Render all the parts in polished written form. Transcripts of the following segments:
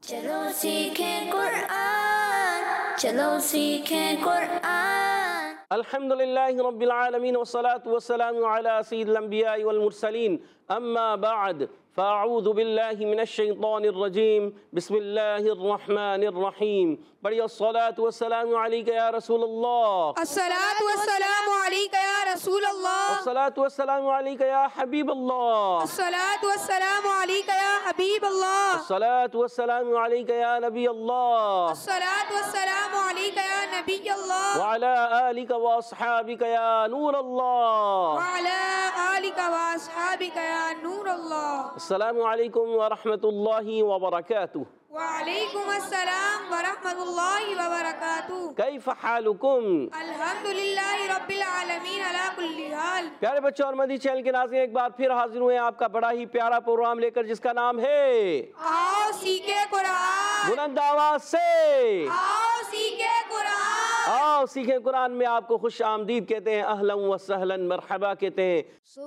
چلو سیکھیں قرآن، چلو سیکھیں قرآن۔ الحمدللہ رب العالمین والصلاة والسلام علی سید الانبیاء والمرسلین، اما بعد فاعوذ باللہ من الشیطان الرجیم، بسم اللہ الرحمن الرحیم۔ پڑھیے الصلاة والسلام علیکہ یا رسول اللہ، الصلاۃ والسلام علیکہ یا رسول اللہ، الصلاة والسلام علیکہ یا حبیب اللہ، الصلاۃ والسلام علیکہ یا حبیب اللہ، الصلاة والسلام علیکہ یا نبی اللہ، الصلاۃ والسلام علیکہ یا نبی اللہ، وعلی آلک واصحابک یا نور اللہ، وعلی آلک واصحابک یا نور اللہ۔ السلام علیکم ورحمۃ اللہ وبرکاتہ۔ وعلیکم السلام ورحمۃ اللہ وبرکاتہ۔ کیف حالکم؟ الحمدللہ رب العالمین علی کل حال۔ پیارے بچوں اور مدنی چینل کے ناظرین، ایک بار پھر حاضر ہوئے ہیں آپ کا بڑا ہی پیارا پروگرام لے کر، جس کا نام ہے آؤ سیکھے قرآن، بلند آواز سے آؤ سیکھے قرآن، آؤ سیکھیں قرآن میں آپ کو خوش آمدید کہتے ہیں، اہلا و سہلا مرحبا کہتے ہیں۔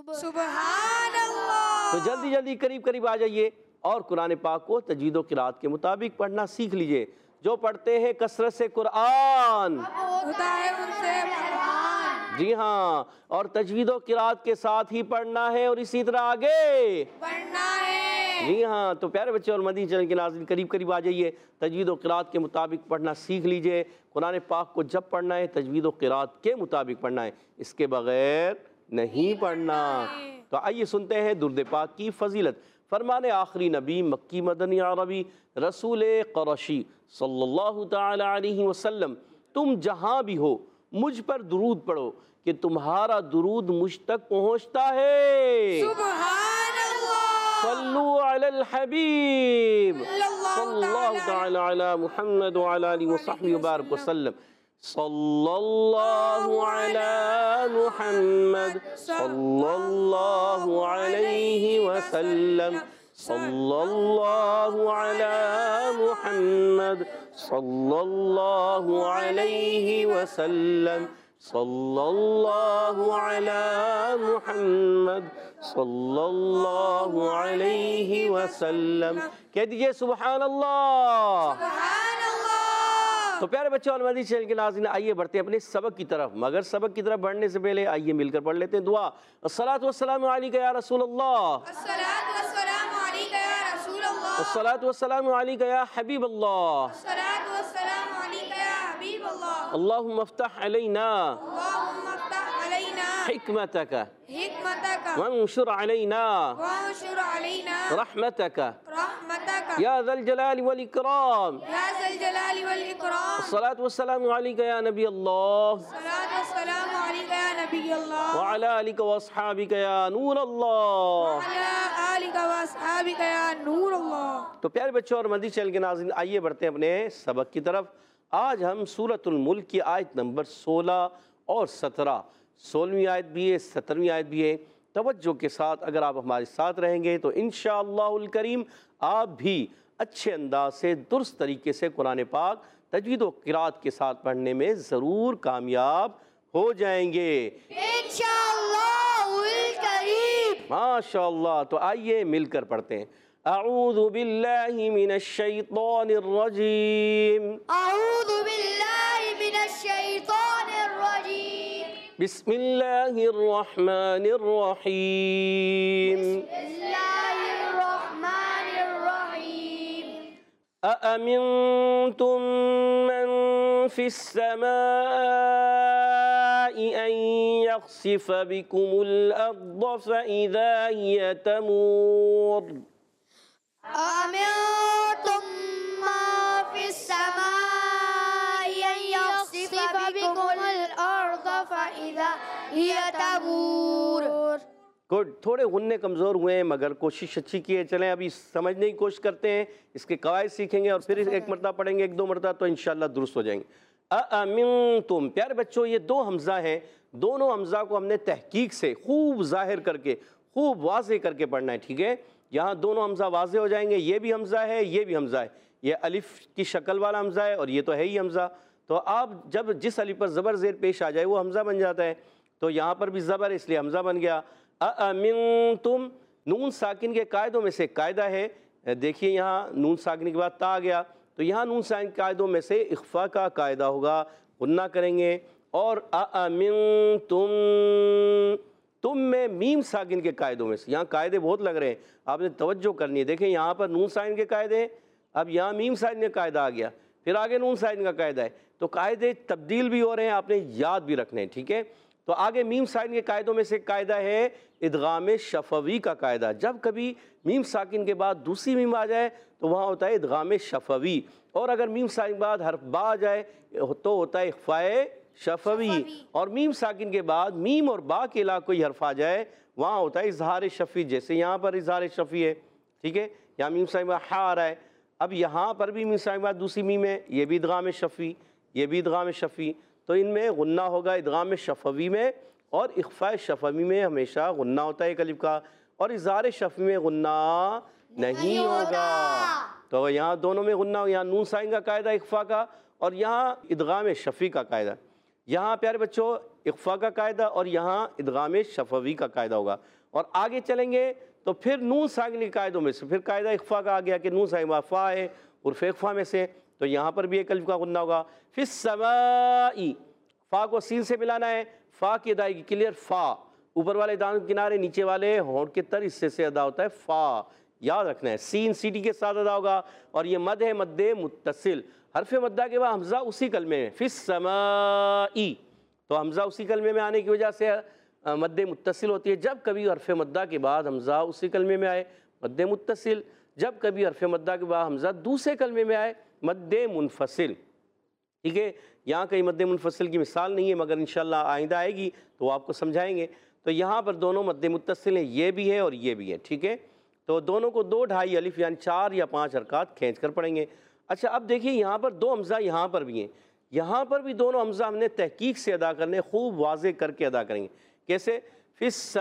سبحان اللہ۔ تو جلدی جلدی قریب آ جائیے اور قرآن پاک کو تجوید و قرات کے مطابق پڑھنا سیکھ لیجئے۔ جو پڑھتے ہیں کثرت سے قرآن، ہوتا ہے ان سے فرمان۔ جی ہاں، اور تجوید و قرات کے ساتھ ہی پڑھنا ہے اور اسی طرح آگے پڑھنا ہے۔ جی ہاں۔ تو پیارے بچے اور مدنی چینل کے ناظرین، قریب آ جائیے، تجوید و قرات کے مطابق پڑھنا سیکھ لیجئے۔ قرآن پاک کو جب پڑھنا ہے تجوید و قرات کے مطابق پڑھنا ہے، اس کے بغیر نہیں پڑھنا۔ تو آئیے سنتے ہیں درود پاک کی فضیلت۔ فرمان آخری نبی مکی مدنی عربی رسول قرشی صلی اللہ تعالی علیہ وسلم، تم جہاں بھی ہو مجھ پر درود پڑھو کہ تمہارا درود مجھ تک پہنچتا ہے۔ سبحان اللہ۔ صلو علی الحبیب صلی اللہ تعالی علی محمد وعلی آلہ وصحبہ وبارک وسلم۔ صلی اللہ علی محمد صلی اللہ علیہ وسلم، صلی اللہ علی محمد صلی اللہ علیہ وسلم، صلی اللہ علی محمد صلی اللہ علیہ وسلم۔ کہہ دیجئے سبحان اللہ۔ سبحان اللہ۔ تو پیارے بچوں اور مدنی چینل کے ناظرین، آئیے بڑھتے ہیں اپنے سبق کی طرف، مگر سبق کی طرف بڑھنے سے پہلے آئیے مل کر پڑھ لیتے ہیں دعا۔ الصلاۃ والسلام علیکہ یا رسول اللہ، الصلاۃ والسلام علیکہ یا رسول اللہ، الصلاۃ والسلام علیکہ یا حبیب اللہ، الصلاۃ والسلام علیکہ یا حبیب اللہ۔ اللہم افتح علینا اللہم افتح علینا حکمتک حکمتک وانشر علینا وانشر علینا رحمتک رحمتک یا ذا الجلال والاکرام۔ یا ذا الجلال والاکرام۔ الصلاۃ والسلام علیکہ یا نبی اللہ الصلاۃ والسلام علیکہ یا نبی اللہ، وعلی آلک واصحابک یا نور اللہ۔ وعلی آلک واصحابک یا نور اللہ۔ تو پیارے بچوں اور مدنی چینل کے ناظرین، آئیے بڑھتے ہیں اپنے سبق کی طرف۔ آج ہم سورۃ الملک کی آیت نمبر 16 اور 17، 16ویں آیت بھی ہے 17ویں آیت بھی ہے۔ توجہ کے ساتھ اگر آپ ہمارے ساتھ رہیں گے تو انشاءاللہ الکریم آپ بھی اچھے انداز سے درست طریقے سے قرآن پاک تجوید و قرات کے ساتھ پڑھنے میں ضرور کامیاب ہو جائیں گے انشاءاللہ الکریم۔ ماشاءاللہ۔ تو آئیے مل کر پڑھتے ہیں۔ اعوذ باللہ من الشیطان الرجیم، اعوذ باللہ من الشیطان الرجیم، بسم اللہ الرحمن الرحیم۔ بسم اللہ الرحمن الرحیم۔ أأمنتم من في السماء أن يخسف بكم الأرض فإذا هي تمور۔ أأمنتم ما في السماء أن يخسف بكم الأرض فإذا هي تمور۔ گڈ، تھوڑے غنے کمزور ہوئے ہیں مگر کوشش اچھی کی ہے۔ چلیں ابھی سمجھنے کی کوشش کرتے ہیں، اس کے قواعد سیکھیں گے اور پھر ایک مرتبہ پڑھیں گے، ایک دو مرتبہ، تو انشاءاللہ درست ہو جائیں گے۔ اَأَمِنْتُمْ، پیارے بچوں یہ دو حمزہ ہیں، دونوں حمزہ کو ہم نے تحقیق سے خوب ظاہر کر کے خوب واضح کر کے پڑھنا ہے، ٹھیک ہے؟ یہاں دونوں حمزہ واضح ہو جائیں گے، یہ بھی حمزہ ہے، یہ بھی حمزہ ہے، یہ الف کی شکل والا حمزہ ہے اور یہ تو ہے ہی حمزہ۔ تو آپ جب جس الف پر زبر زیر پیش آ جائے وہ حمزہ بن جاتا ہے، تو یہاں پر بھی زبر اس لیے حمزہ بن گیا۔ اَأَمِنْتُمْ، نون ساکن کے قاعدوں میں سے قاعدہ ہے دیکھیے یہاں نون ساکن کے بعد تا آ گیا، تو یہاں نون ساکن کے قاعدوں میں سے اخفا کا قاعدہ ہوگا، غنہ کریں گے۔ اور اَأَمِنْتُمْ، تم میں میم ساکن کے قاعدوں میں سے، یہاں قاعدے بہت لگ رہے ہیں، آپ نے توجہ کرنی ہے۔ دیکھیں یہاں پر نون ساکن کے قاعدے ہیں، اب یہاں میم ساکن کا قاعدہ آ گیا، پھر آگے نون ساکن کا قاعدہ ہے، تو قاعدے تبدیل بھی ہو رہے ہیں، آپ نے یاد بھی رکھنے ہیں، ٹھیک ہے۔ تو آگے میم ساکن کے قاعدوں میں سے قاعدہ ہے ادغام شفوی کا قاعدہ۔ جب کبھی میم ساکن کے بعد دوسری میم آ جائے تو وہاں ہوتا ہے ادغام شفوی، اور اگر میم ساکن کے بعد حرف با آ جائے تو ہوتا ہے اخفائے شفوی، اور میم ساکن کے بعد میم اور با کے علاوہ کوئی حرف آ جائے وہاں ہوتا ہے اظہار شفوی، جیسے یہاں پر اظہار شفوی ہے، ٹھیک ہے، یہاں میم ساکن کے بعد ہا آ رہا ہے، اب یہاں پر بھی میم ساکن کے بعد دوسری میم ہے، یہ بھی ادغام شفوی، یہ بھی ادغام شفوی، تو ان میں غنہ ہوگا ادغام شفوی میں، اور اخفاء شفوی میں ہمیشہ غنہ ہوتا ہے ایک الف کا، اور اظہار شفوی میں غنہ نہیں ہوگا۔ تو یہاں دونوں میں غنہ ہو، یہاں نون ساکن کا قاعدہ اخفاء کا، اور یہاں ادغام شفوی کا قاعدہ۔ یہاں پیارے بچوں اخفاء کا قاعدہ اور یہاں ادغام شفوی کا قاعدہ ہوگا، اور آگے چلیں گے تو پھر نون ساکن کے قاعدوں میں سے پھر قاعدہ اخفاء کا آ گیا کہ نون ساکن فا ہے حرف اخفاء میں سے، تو یہاں پر بھی ایک الف کا غنہ ہوگا۔ فی السماء، فا کو سین سے ملانا ہے، فا کی ادائیگی کلیئر، فا اوپر والے دانت کے کنارے نیچے والے ہونٹ کے تر حصے سے ادا ہوتا ہے، فا یاد رکھنا ہے، سین سیٹی کے ساتھ ادا ہوگا، اور یہ مد ہے مد متصل، حرف مدہ کے بعد حمزہ اسی کلمے میں، فی السماء، تو حمزہ اسی کلمے میں آنے کی وجہ سے مد متصل ہوتی ہے۔ جب کبھی حرف مدہ کے بعد حمزہ اسی کلمے میں آئے مد متصل، جب کبھی حرف مدہ کے بعد حمزہ دوسرے کلمے میں آئے مد منفصل، ٹھیک ہے۔ یہاں کہیں مد منفصل کی مثال نہیں ہے، مگر انشاءاللہ آئندہ آئے گی تو وہ آپ کو سمجھائیں گے۔ تو یہاں پر دونوں مد متصل ہیں، یہ بھی ہے اور یہ بھی ہے، ٹھیک ہے۔ تو دونوں کو 2 ڈھائی الف یعنی 4 یا 5 حرکات کھینچ کر پڑھیں گے۔ اچھا اب دیکھیے یہاں پر 2 حمزہ یہاں پر بھی ہیں، یہاں پر بھی دونوں حمزہ ہم نے تحقیق سے ادا کرنے، خوب واضح کر کے ادا کریں گے۔ کیسے؟ فی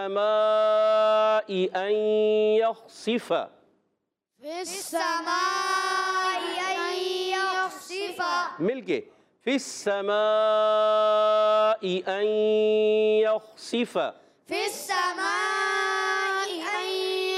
السماء ان یخسف، فی السماء ان یخسف، مل کے فی السماء ان یخسف، فی السماء ان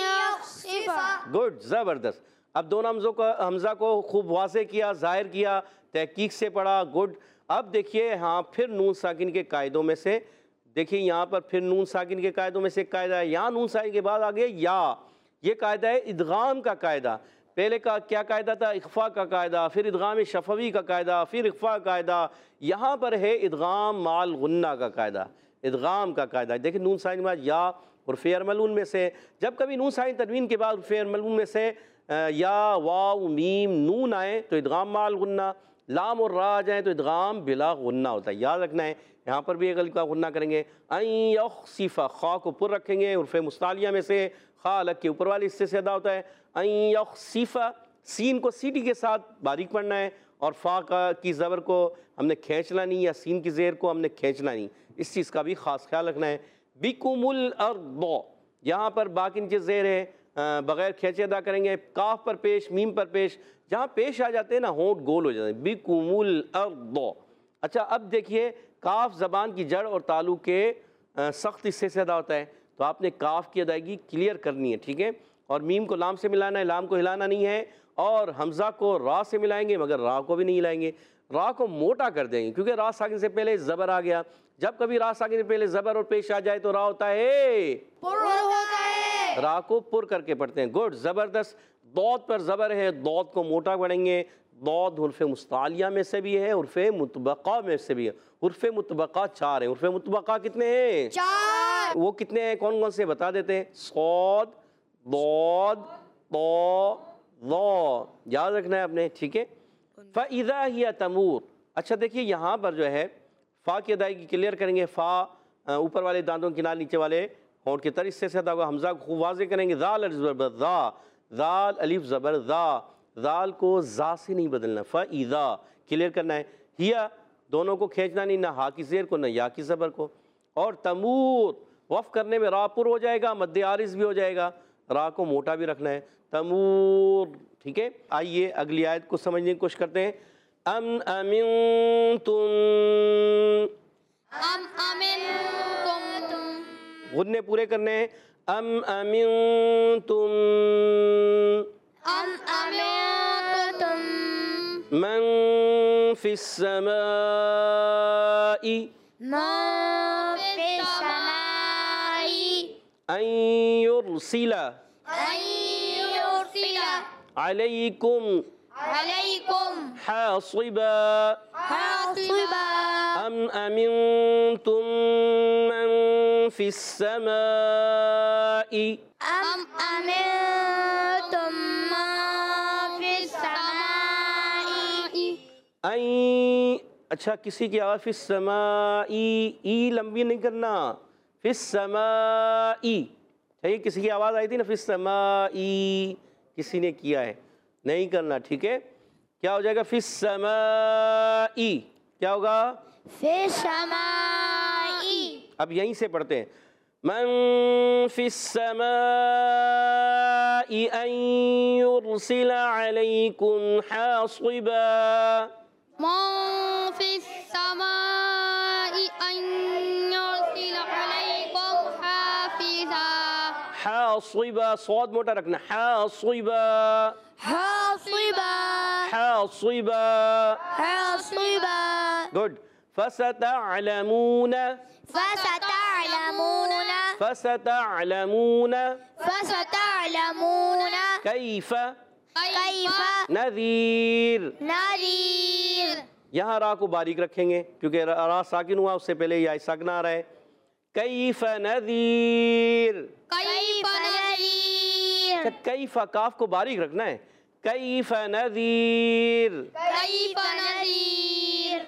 یخسف، گڈ، زبردست۔ اب دونوں حمزہ کو خوب واضح کیا، ظاہر کیا، تحقیق سے پڑھا، گڈ۔ اب دیکھیے ہاں پھر نون ساکن کے قاعدوں میں سے، دیکھیے یہاں پر پھر نون ساکن کے قاعدوں میں سے ایک قاعدہ ہے، یہاں نون ساکن کے بعد آگے یا، یہ قاعدہ ہے ادغام کا قاعدہ۔ پہلے کا کیا قاعدہ تھا؟ اخفاء کا قاعدہ، پھر ادغام شفوی کا قاعدہ، پھر اخفاء کا قاعدہ، یہاں پر ہے ادغام مال غنہ کا قاعدہ، ادغام کا قاعدہ۔ دیکھیں نون ساکن کے بعد یا حرف ارملون میں سے، جب کبھی نون ساکن تنوین کے بعد حرف ارملون میں سے یا واو میم نون آئے تو ادغام مال غنہ، لام اور را آ جائیں تو ادغام بلا غنہ ہوتا ہے، یاد رکھنا ہے۔ یہاں پر بھی ایک الف کا غنہ کریں گے، ان یخسف، خا کو پر رکھیں گے، حرف مستعلیہ میں سے خا الگ کے اوپر والے حصے سے ادا ہوتا ہے، ان یخسف، سین کو سیٹی کے ساتھ باریک پڑھنا ہے، اور فا کی زبر کو ہم نے کھینچنا نہیں، یا سین کی زیر کو ہم نے کھینچنا نہیں، اس چیز کا بھی خاص خیال رکھنا ہے۔ بکم الارض، یہاں پر با کے نیچے زیر ہے، بغیر کھینچے ادا کریں گے، کاف پر پیش، میم پر پیش، جہاں پیش آ جاتے ہیں نا ہونٹ گول ہو جاتے ہیں، بکم الارض۔ اچھا اب دیکھیے کاف زبان کی جڑ اور تالو کے سخت حصے سے ادا ہوتا ہے، تو آپ نے کاف کی ادائیگی کلیئر کرنی ہے، ٹھیک ہے، اور میم کو لام سے ملانا ہے، لام کو ہلانا نہیں ہے، اور حمزہ کو را سے ملائیں گے مگر را کو بھی نہیں ہلائیں گے، را کو موٹا کر دیں گے کیونکہ را ساکن سے پہلے زبر آ گیا، جب کبھی را ساکن سے پہلے زبر اور پیش آ جائے تو را ہوتا ہے پر ہوتا ہے، را کو پر کر کے پڑھتے ہیں، گڈ، زبردست۔ ضاد پر زبر ہے، ضاد کو موٹا پڑھیں گے، ضاد حرف مستعلیہ میں سے بھی ہے، حرف مطبقہ میں سے بھی ہے، حرف مطبقہ 4 ہیں، حرف مطبقہ کتنے ہیں؟ 4، وہ کتنے ہیں کون کون سے بتا دیتے ہیں؟ صاد، ضاد، طا، ظا، یاد رکھنا ہے آپ نے، ٹھیک ہے۔ فَإِذَا هِيَ تَمُورُ، اچھا دیکھیے یہاں پر جو ہے فا کی ادائیگی کلیئر کریں گے، فا اوپر والے دانتوں کے کنارے نیچے والے ہونٹ کے تر حصے سے ادا ہوگا، حمزہ کو خوب واضح کریں گے، ذال الف زبر ذا، ذال الف زبر ذا، ذال کو ذا سے نہیں بدلنا، فَإِذَا کلیئر کرنا ہے، ہیا دونوں کو کھینچنا نہیں، نہ ہا کی زیر کو نہ یا کی زبر کو، اور تمور وقف کرنے میں را پر ہو جائے گا، مد عارض بھی ہو جائے گا، را کو موٹا بھی رکھنا ہے، تمور، ٹھیک ہے۔ آئیے اگلی آیت کو سمجھنے کی کوشش کرتے ہیں، ام امنتم، ام امنتم، غنّے پورے کرنے ہیں، ام امنتم، أم أمنتم من في السماء من في السماء أن يرسل أن يرسل عليكم عليكم حاصبا حاصبا أم أمنتم من في السماء أم أمنتم من في السماء أن اچھا کسی کی آواز فی السمائی ای لمبی نہیں کرنا فی السمائی صحیح کسی کی آواز آئی تھی نا فی السمائی کسی نے کیا ہے نہیں کرنا ٹھیک ہے کیا ہو جائے گا فی السمائی کیا ہوگا في السماء اب یہیں سے پڑھتے ہیں من فی السماء ان یرسل علیکم حاصبا من في السماء أن يرسل عليكم حافظا حاصبا صوت موٹا رکھنا حاصبا حاصبا حاصبا حاصبا گڈ فستعلمون فستعلمون فستعلمون فستعلمون کیف كيف نذیر نذير یہاں را کو باریک رکھیں گے کیونکہ را ساکن ہوا اس سے پہلے یا ساکن آ رہا ہے کیف نذیر كيف نذير کیف کاف کو باریک رکھنا ہے کیف نذیر كيف نذير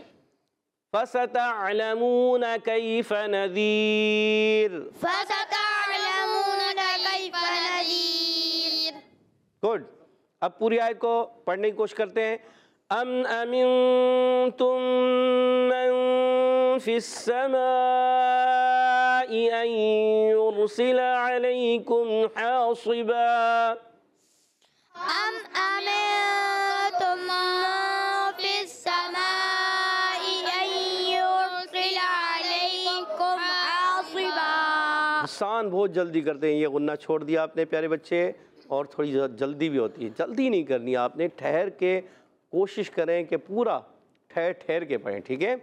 فستعلمون کیف نذیر فستعلمون كيف نذير گڈ اب پوری آیت کو پڑھنے کی کوشش کرتے ہیں ام امنتم من فی السماء ان یرسل علیکم حاصبا أم أمنتم من في السماء أن يرسل عليكم حاصبا آسان بہت جلدی کرتے ہیں یہ غنہ چھوڑ دیا آپ نے پیارے بچے اور تھوڑی جلدی بھی ہوتی ہے جلدی نہیں کرنی آپ نے ٹھہر کے کوشش کریں کہ پورا ٹھہر کے پڑھیں ٹھیک ہے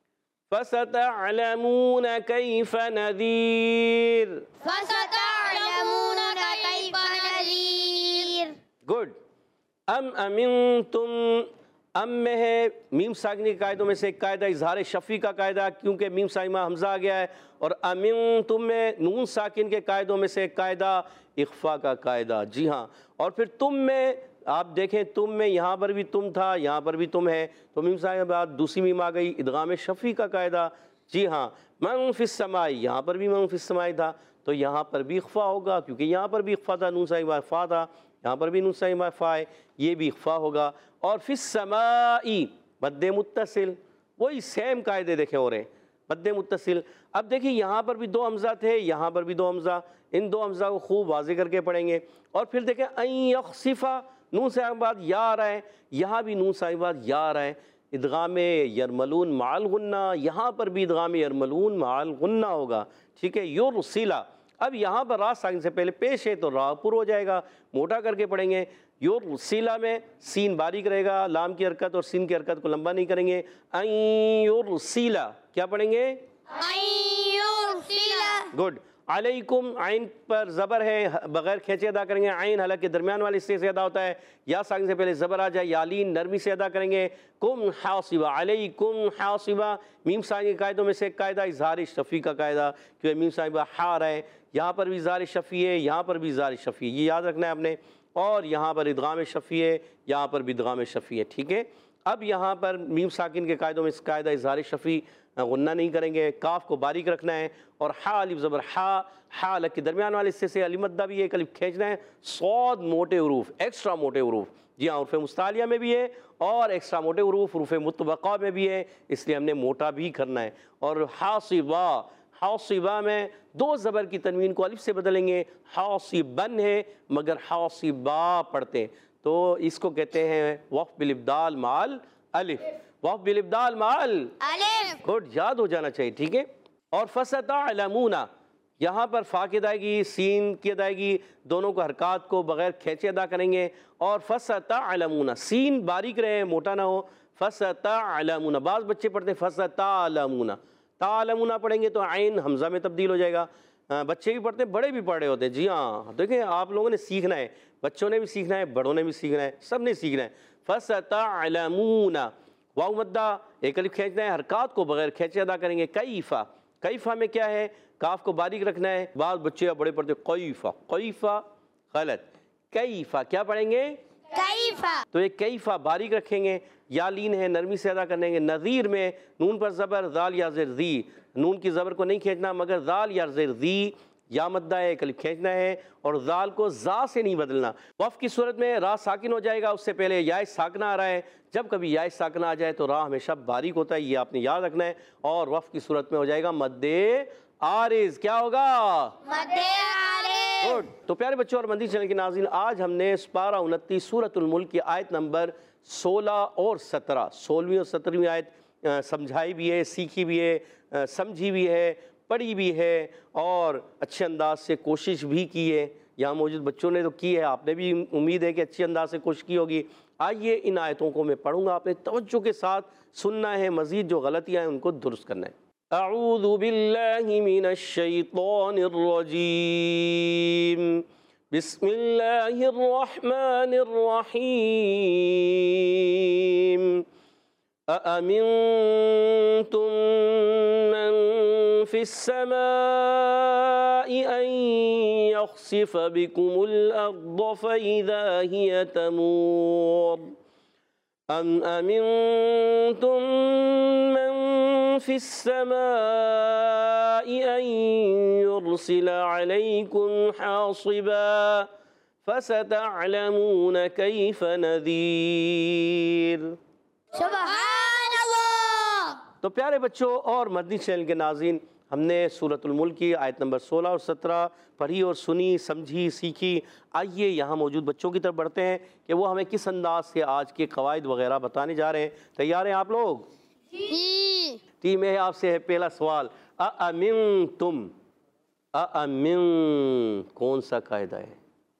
فَسَتَعْلَمُونَ كَيْفَ نَذِيرٌ فستعلمون كيف نذير گڈ ام امنتم ام میں ہے میم ساکنی کے قاعدوں میں سے ایک قاعدہ اظہار شفی کا قاعدہ کیونکہ میم ساکنہ حمزہ آ گیا ہے اور امنتم میں نون ساکن کے قاعدوں میں سے ایک قاعدہ اخفا کا قاعدہ جی ہاں اور پھر تم میں آپ دیکھیں تم میں یہاں پر بھی تم تھا یہاں پر بھی تم ہے تو میم ساکنہ کے بعد دوسری میم آ گئی ادغام شفی کا قاعدہ جی ہاں من فی السماء یہاں پر بھی من فی السماء تھا تو یہاں پر بھی اخفا ہوگا کیونکہ یہاں پر بھی اخفا تھا نون ساکنہ فا تھا یہاں پر بھی نون ساکنہ فا ہے یہ بھی اخفا ہوگا اور فی السماء مد متصل وہی سیم قاعدے دیکھیں ہو رہے ہیں مد متصل اب دیکھیں یہاں پر بھی دو حمزہ تھے یہاں پر بھی دو حمزہ ان دو حمزہ کو خوب واضح کر کے پڑھیں گے اور پھر دیکھیں این یخسفا نون ساکنہ بعد یا آ رہا ہے یہاں بھی نون ساکنہ بعد یا آ رہا ہے ادغام یرملون مع الغنہ یہاں پر بھی ادغام یرملون مع الغنہ ہوگا ٹھیک ہے یرسلا اب یہاں پر را ساکن سے پہلے پیش ہے تو را پر ہو جائے گا موٹا کر کے پڑھیں گے یرسلا میں سین باریک رہے گا لام کی حرکت اور سین کی حرکت کو لمبا نہیں کریں گے این یرسلا کیا پڑھیں گے أن يرسل گڈ علیکم عین پر زبر ہے بغیر کھینچے ادا کریں گے عین حلق کے درمیان والے حصے سے ادا ہوتا ہے یا ساکن سے پہلے زبر آ جائے یالین نرمی سے ادا کریں گے کم حاصبا علیکم حاصبا میم ساکن کے قاعدوں میں سے ایک قاعدہ اظہار شفی کا قاعدہ کیونکہ میم ساکن ہا رہا ہے یہاں پر بھی اظہار شفی ہے یہاں پر بھی اظہار شفی ہے یہ یاد رکھنا ہے آپ نے اور یہاں پر ادغام شفی ہے یہاں پر بھی ادغام شفی ہے ٹھیک ہے اب یہاں پر میم ساکن کے قاعدوں میں اس قاعدہ اظہار شفی غنہ نہیں کریں گے کاف کو باریک رکھنا ہے اور ہا الف زبر ہا الگ کے درمیان والے حصے سے الف مدہ بھی ایک الف کھینچنا ہے صاد موٹے حروف ایکسٹرا موٹے حروف جی ہاں حروف مستعلیہ میں بھی ہے اور ایکسٹرا موٹے حروف حروف مطبقہ میں بھی ہے اس لیے ہم نے موٹا بھی کرنا ہے اور حاصبا حاصبا میں دو زبر کی تنوین کو الف سے بدلیں گے حاصبن ہے مگر حاصبا پڑھتے ہیں تو اس کو کہتے ہیں وقف بالابدال مال الف وقف بالابدال مال ألف گڈ یاد ہو جانا چاہیے ٹھیک ہے اور فستعلمون یہاں پر فا کی ادائیگی، سین کی ادائیگی، دونوں کو حرکات کو بغیر کھینچے ادا کریں گے. اور فَسَتَعْلَمُونَ، سین باریک رہے، موٹا نہ ہو. فَسَتَعْلَمُونَ، بعض بچے پڑھتے ہیں فَسَتَعْلَمُونَ، تعلمون پڑھیں گے تو عین حمزہ میں تبدیل ہو جائے گا. بچے بھی پڑھتے ہیں، بڑے بھی پڑھ رہے ہوتے ہیں. جی ہاں، دیکھیں آپ لوگوں نے سیکھنا ہے، بچوں نے بھی سیکھنا ہے، بڑوں نے بھی سیکھنا ہے، سب نے سیکھنا ہے. فَسَتَعْلَمُونَ، واو مدہ، ایک الف کھینچنا ہے، حرکات کو بغیر کھینچے ادا کریں گے. کیفا، کیفا میں کیا ہے؟ کاف کو باریک رکھنا ہے. بعض بچے یا بڑے پڑھتے ہیں قیفا، قیفا غلط. کیفا کیا پڑھیں گے؟ کیفا. تو یہ کیفا باریک رکھیں گے. یا لین ہے، نرمی سے ادا کریں گے. نذیر میں نون پر زبر، ذال یا زیر ذی، نون کی زبر کو نہیں کھینچنا مگر ذال یا زیر ذی. یا مدہ ہے، ایک الف کھینچنا ہے اور ذال کو ذا سے نہیں بدلنا. وقف کی صورت میں را ساکن ہو جائے گا، اس سے پہلے یا ساکنہ آ رہا ہے. جب کبھی یا ساکنہ آ جائے تو را ہمیشہ باریک ہوتا ہے، یہ آپ نے یاد رکھنا ہے. اور وقف کی صورت میں ہو جائے گا مد عارض. کیا ہوگا؟ مد عارض. گڈ. تو پیارے بچوں اور مدنی چینل کے ناظرین، آج ہم نے پارہ 29 سورۃ الملک کی آیت نمبر 16 اور 17، 16ویں اور 17ویں آیت سمجھائی بھی ہے، سیکھی بھی ہے، سمجھی بھی ہے، پڑھی بھی ہے اور اچھے انداز سے کوشش بھی کی ہے. یہاں موجود بچوں نے تو کی ہے، آپ نے بھی امید ہے کہ اچھے انداز سے کوشش کی ہوگی. آئیے ان آیتوں کو میں پڑھوں گا، آپ نے توجہ کے ساتھ سننا ہے، مزید جو غلطیاں ہیں ان کو درست کرنا ہے. اعوذ باللہ من الشیطان الرجیم، بسم اللہ الرحمن الرحیم. أأمنتم من في السماء أن يخسف بكم الأرض فإذا هي تمور أم أمنتم من في السماء أن يرسل عليكم حاصبا فستعلمون كيف نذير. سبحان اللہ. تو پیارے بچوں اور مدنی چینل کے ناظرین، ہم نے سورۃ الملک کی آیت نمبر 16 اور 17 پڑھی اور سنی، سمجھی، سیکھی. آئیے یہاں موجود بچوں کی طرف بڑھتے ہیں کہ وہ ہمیں کس انداز سے آج کے قواعد وغیرہ بتانے جا رہے ہیں. تیار ہیں آپ لوگ؟ جی. ٹیم اے آپ سے ہے پہلا سوال. اَأَمِنْتُمْ، اَأَمِن کون سا قاعدہ ہے؟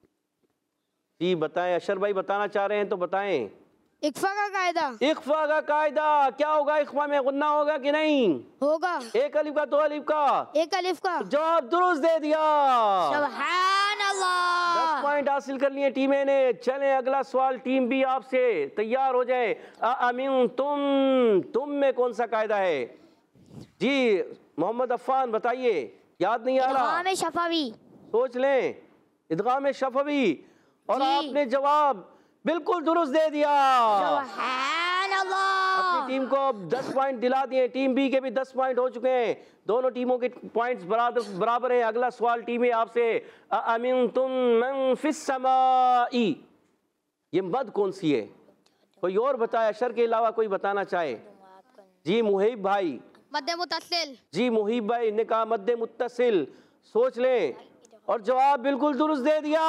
جی بتائیں. اشر بھائی بتانا چاہ رہے ہیں تو بتائیں. اقفا کا قاعدہ اخفا کا قاعدہ. کیا ہوگا اخفا میں؟ غنہ ہوگا کہ نہیں؟ ہوگا. ایک الف کا، دو الف کا؟ ایک الف کا. جواب درست دے دیا. سبحان اللہ. 10 پوائنٹ حاصل کر لیے ٹیم اے نے. چلیں اگلا سوال ٹیم بی آپ سے، تیار ہو جائیں. اَأَمِنْتُمْ، تم میں کون سا قاعدہ ہے؟ جی محمد عفان بتائیے. یاد نہیں آ رہا؟ ادغام شفوی. سوچ لیں. ادغام شفوی. اور آپ نے جواب بالکل درست دے دیا. سبحان اللہ. اپنی ٹیم کو 10 پوائنٹ دلا دیے. ٹیم بی کے بھی 10 پوائنٹ ہو چکے ہیں. دونوں ٹیموں کے پوائنٹس برابر ہیں. اگلا سوال ٹیم اے آپ سے. اَأَمِنْتُمْ مَنْ فِي السَّمَاءِ، یہ مد کون سی ہے؟ کوئی اور بتائے، اشر کے علاوہ کوئی بتانا چاہے؟ جی محیب بھائی. مد متصل. جی محیب بھائی نے کہا مد متصل. سوچ لیں اور جواب بالکل درست دے دیا.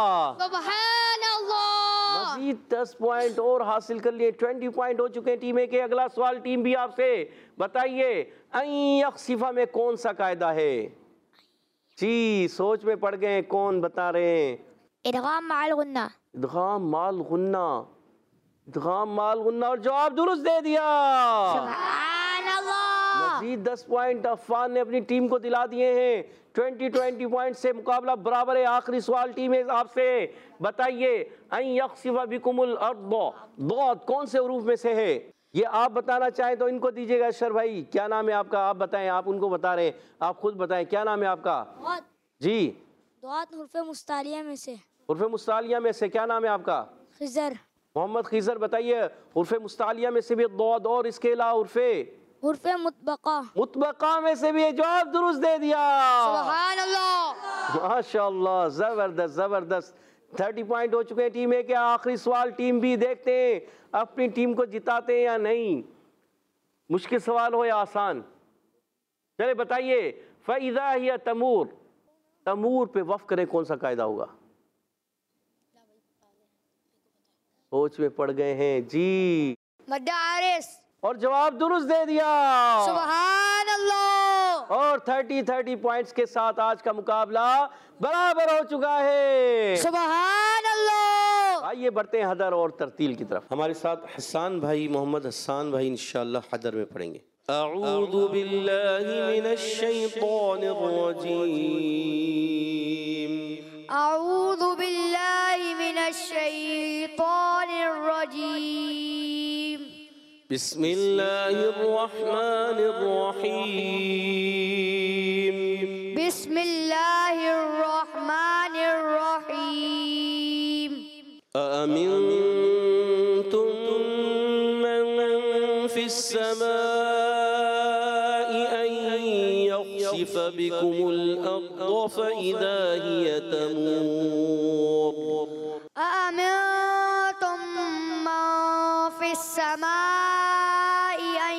سبحان اللہ. مزید 10 پوائنٹ اور حاصل کر لیے. 20 پوائنٹ ہو چکے ہیں ٹیم اے کے. اگلا سوال ٹیم بی آپ سے. بتائیے ان یخسفہ میں کون سا قاعدہ ہے؟ جی سوچ میں پڑ گئے. کون بتا رہے ہیں؟ ادغام مع الغنہ. ادغام مال غنہ. ادغام مال غنہ اور جواب درست دے دیا. سبحان اللہ. مزید 10 پوائنٹ عفان نے اپنی ٹیم کو دلا دیے ہیں. 20 پوائنٹ سے مقابلہ برابر ہے. آخری سوال ٹیم ہے آپ سے. بتائیے ان یخسف بکم الارض، ضاد کون سے حروف میں سے ہے؟ یہ آپ بتانا چاہیں تو ان کو دیجیے گا. اشر بھائی کیا نام ہے آپ کا؟ آپ بتائیں. آپ ان کو بتا رہے ہیں، آپ خود بتائیں کیا نام ہے آپ کا؟ جی دعات حروف مستعلیہ میں سے. حروف مستعلیہ میں سے کیا نام ہے آپ کا؟ خضر. محمد خضر بتائیے. حروف مستعلیہ میں سے بھی ضاد اور اس کے علاوہ حروف مطبقہ. مطبقہ میں سے بھی جواب درست دے دیا. سبحان اللہ. ماشاءاللہ، زبردست زبردست. 30 پوائنٹ ہو چکے ہیں ٹیم اے کے. آخری سوال ٹیم بی. دیکھتے ہیں اپنی ٹیم کو جتاتے ہیں یا نہیں. مشکل سوال ہو یا آسان؟ چلے بتائیے. فَإِذَا هِيَ تَمُورُ، تمور پہ وقف کریں کون سا قاعدہ ہوگا؟ سوچ میں پڑ گئے ہیں. جی مد عارض. اور جواب درست دے دیا. سبحان اللہ. اور 30 پوائنٹس کے ساتھ آج کا مقابلہ برابر ہو چکا ہے۔ سبحان اللہ۔ آئیے بڑھتے ہیں حدر اور ترتیل کی طرف۔ ہمارے ساتھ حسان بھائی، محمد حسان بھائی انشاءاللہ حدر میں پڑھیں گے۔ اعوذ باللہ من الشیطان الرجیم، اعوذ باللہ من الشیطان الرجیم، بسم اللہ الرحمن الرحیم، بسم اللہ الرحمن الرحیم، أأمنتم من في السماء أن يخسف بكم الأرض فإذا هي تمور أأمنتم من في السماء أن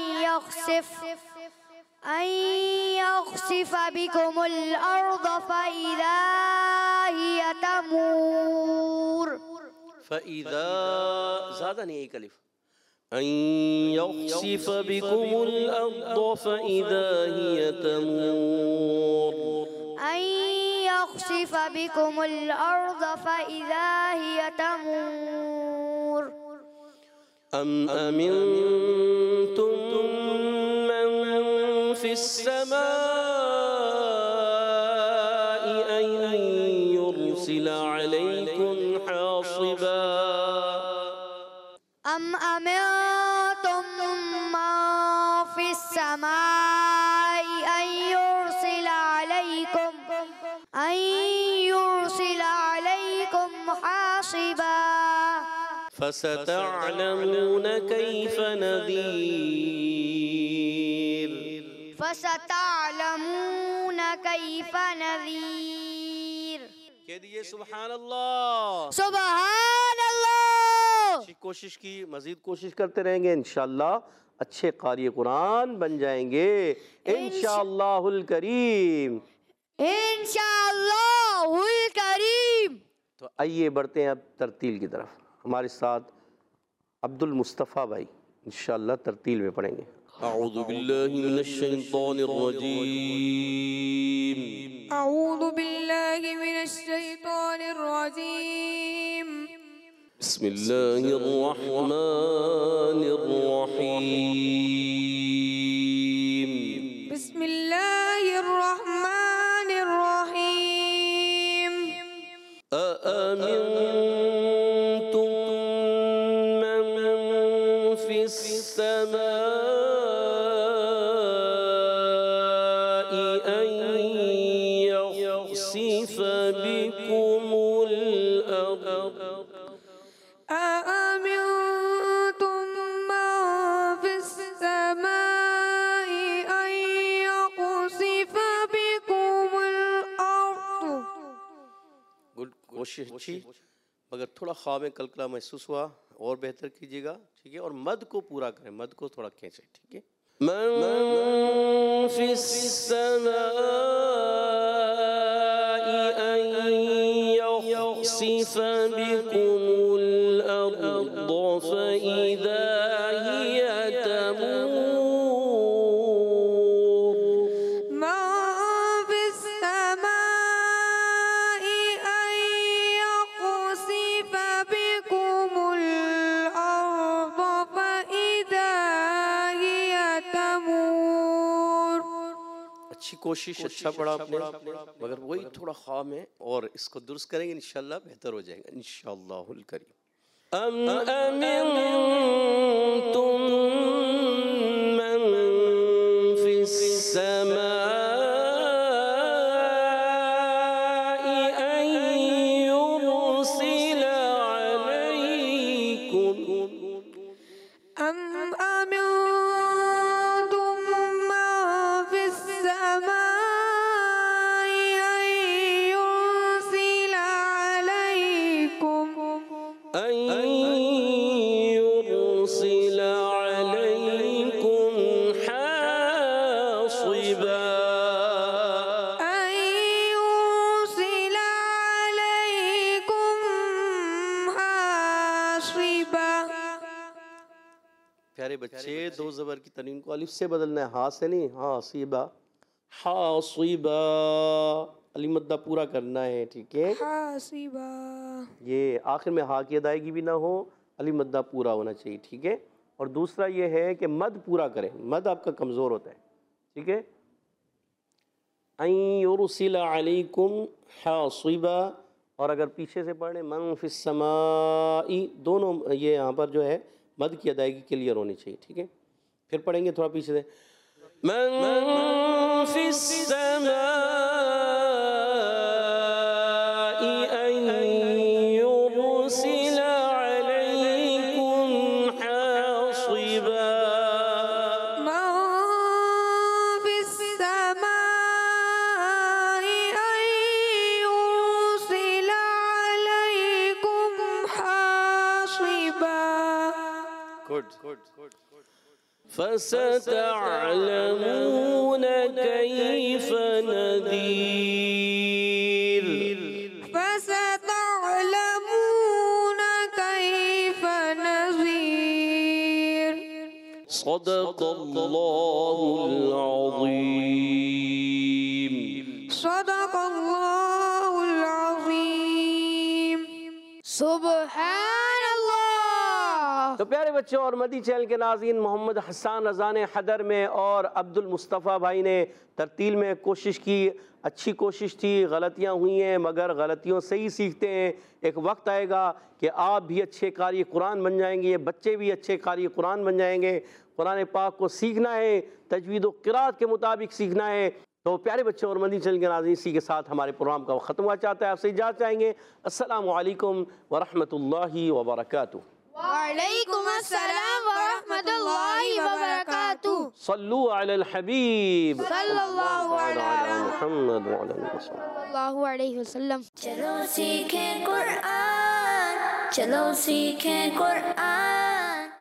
يخسف بكم الأرض فإذا هي تمور فإذا زیادہ نہیں ایک الف أن يخسف بكم الأرض فإذا هي تمور أن يخسف بكم الأرض فإذا هي تمور أم أمنتم من في السماء أن يرسل عليكم حاصبا أم أمنتم من في السماء أن يرسل عليكم حاصبا فستعلمون كيف نذير فستعلمون كيف نذير کہہ دیجئے سبحان اللہ۔ سبحان اللہ۔ اچھی کوشش کی، مزید کوشش کرتے رہیں گے، انشاءاللہ اچھے قاری قرآن بن جائیں گے انشاءاللہ الکریم۔ انشاءاللہ الکریم۔ تو آئیے بڑھتے ہیں اب ترتیل کی طرف۔ ہمارے ساتھ عبد المصطفیٰ بھائی انشاءاللہ ترتیل میں پڑھیں گے۔ اعوذ باللہ من الشیطان الرجیم، أعوذ بالله من الشيطان الرجيم، بسم اللہ الرحمن الرحیم، بسم الله الرحمن الرحيم، أأمنتم من في السماء أن يخسف بكم الأرض أأمنتم من في السماء أن يخسف بكم الأرض؟ گڈ، کوشش اچھی، مگر تھوڑا خواہ میں کلکلا محسوس ہوا، اور بہتر کیجیے گا، ٹھیک ہے؟ اور مد کو پورا کریں، مد کو تھوڑا کھینچیں، ٹھیک ہے؟ من فی السماء ان یخسف بکم الارض فاذا هی تمور من في السماء أن يخسف بكم الأرض فإذا هي تمور۔ اچھی کوشش، اچھا پڑھا آپ نے، مگر وہی تھوڑا خواہ میں، اور اس کو درست کریں گے انشاءاللہ بہتر ہو جائے گا انشاءاللہ الکریم۔ ام امنتم من فی السماء ان يرسل علیکم أم أمنتم من في السماء أن يرسل عليكم حاصبا پیارے بچے، دو زبر کی تنوین کو الف سے بدلنا ہے، ہاں سے نہیں، حاصبا، حاصبا، علی مدہ پورا کرنا ہے، ٹھیک ہے؟ حاسبا. یہ آخر میں ہا کی ادائیگی بھی نہ ہو، علی مدہ پورا ہونا چاہیے، ٹھیک ہے؟ اور دوسرا یہ ہے کہ مد پورا کریں، مد آپ کا کمزور ہوتا ہے، ٹھیک ہے؟ ان یرسل علیکم حاصبا، اور اگر پیچھے سے پڑھیں من فی السماء، دونوں یہ یہاں پر جو ہے مد کی ادائیگی کلیئر ہونی چاہیے، ٹھیک ہے؟ پھر پڑھیں گے تھوڑا پیچھے سے من فی السماء ان یرسل علیکم حاصبا. من في السماء أن يرسل عليكم حاصبا. فستعلمون كيف نذير. فستعلمون كيف نذير. صدق الله العظيم. صدق الله العظيم. سبحان اللہ. تو پیارے بچوں اور مدی چینل کے ناظرین، محمد حسان رضا نے حدر میں اور عبد المصطفیٰ بھائی نے ترتیل میں کوشش کی، اچھی کوشش تھی، غلطیاں ہوئی ہیں مگر غلطیوں سے ہی سیکھتے ہیں. ایک وقت آئے گا کہ آپ بھی اچھے قاری قرآن بن جائیں گے، بچے بھی اچھے قاری قرآن بن جائیں گے. قرآن پاک کو سیکھنا ہے، تجوید و قرات کے مطابق سیکھنا ہے. تو پیارے بچوں اور مدنی چینل کے ناظرین، اسی کے ساتھ ہمارے پروگرام کا ختم ہوا چاہتا ہے. آپ سے اجازت چاہیں گے. السلام علیکم ورحمۃ اللہ وبرکاتہ. وعلیکم السلام ورحمۃ اللہ وبرکاتہ. صلو علی الحبیب صلی اللہ علی محمد وعلی آلہ وسلم. اللہ علیہ وسلم. چلو سیکھیں قرآن، چلو سیکھیں قرآن.